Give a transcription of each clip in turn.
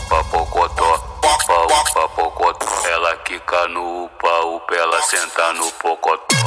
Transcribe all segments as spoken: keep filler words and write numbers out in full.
upa pocotó, upa upa pocotó. Ela quica no upa upa, ela senta no pocotó.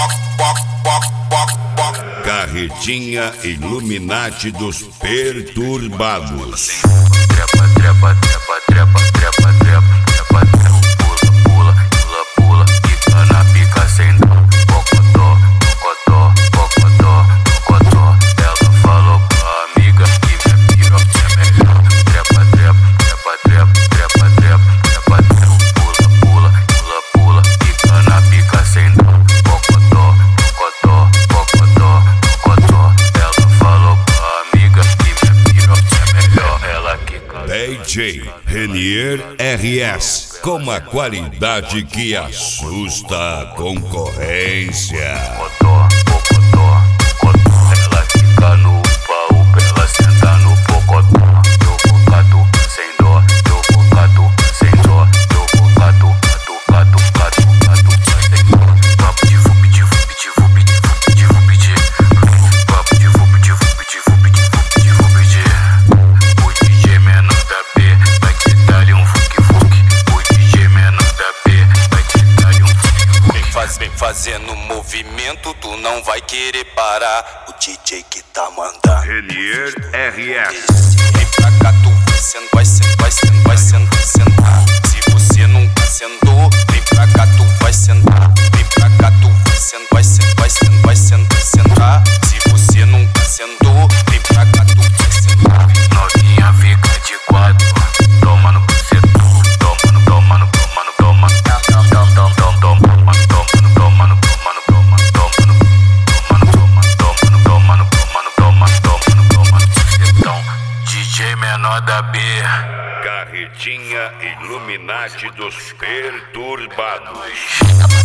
Carretinha Illuminati dos perturbados. Trepa, trepa, trepa, trepa, trepa, trepa, trepa, trepa, pula, pula, pula, pula, quica na pica sem dó. Pocotó, pocotó, pocotó, pocotó. Ela falou pra amiga que minha piroca é melhor. Trepa, trepa, trepa, trepa, trepa, trepa, trepa, trepa, pula, pula, pula, pula, quica na pica sem dó. Pocotó, pocotó, pocotó, pocotó. Ela falou pra amiga que minha piroca é melhor. Ela quica. D J Renier R S, com uma qualidade que assusta a concorrência. Pocotó, pocotó, pocotó. Ela fica no upa upa, ela senta no pocotó. Eu vou catu, sem dó, eu vou catu, sem dó, eu vou catu, catu, catu, catu, catu, sem dó. Papo de vup, de vup, de vup, de vup, de vup, de papo de vup, de vup, de vup, de vup, de vup, de. O D J menor da B vai te dar-lhe um funk funk. O D J menor da B vai te dar-lhe um funk funk. Vem, faz, vem fazendo movimento, tu não vai querer parar. O D J que tá mandando. Renier R S. Vem pra cá, tu vai sendo, vai sendo, vai sendo, vai sendo, vai sentar. Se você nunca sentou, vem pra cá, tu vai sentar. Vem pra cá, tu vai sendo, vai sendo, vai sendo, vai sendo, vai sentar. Se você nunca sentou, vem pra cá, tu vai sentar. Novinha fica de quatro, toma no bucetão, toma no, toma no, toma no, toma no, toma no, toma no, toma no, toma no, toma no, toma no, toma no, toma no, toma no, toma no, toma no, toma no, toma no, toma no bucetão. D J menor da B. Carretinha Illuminati dos perturbados.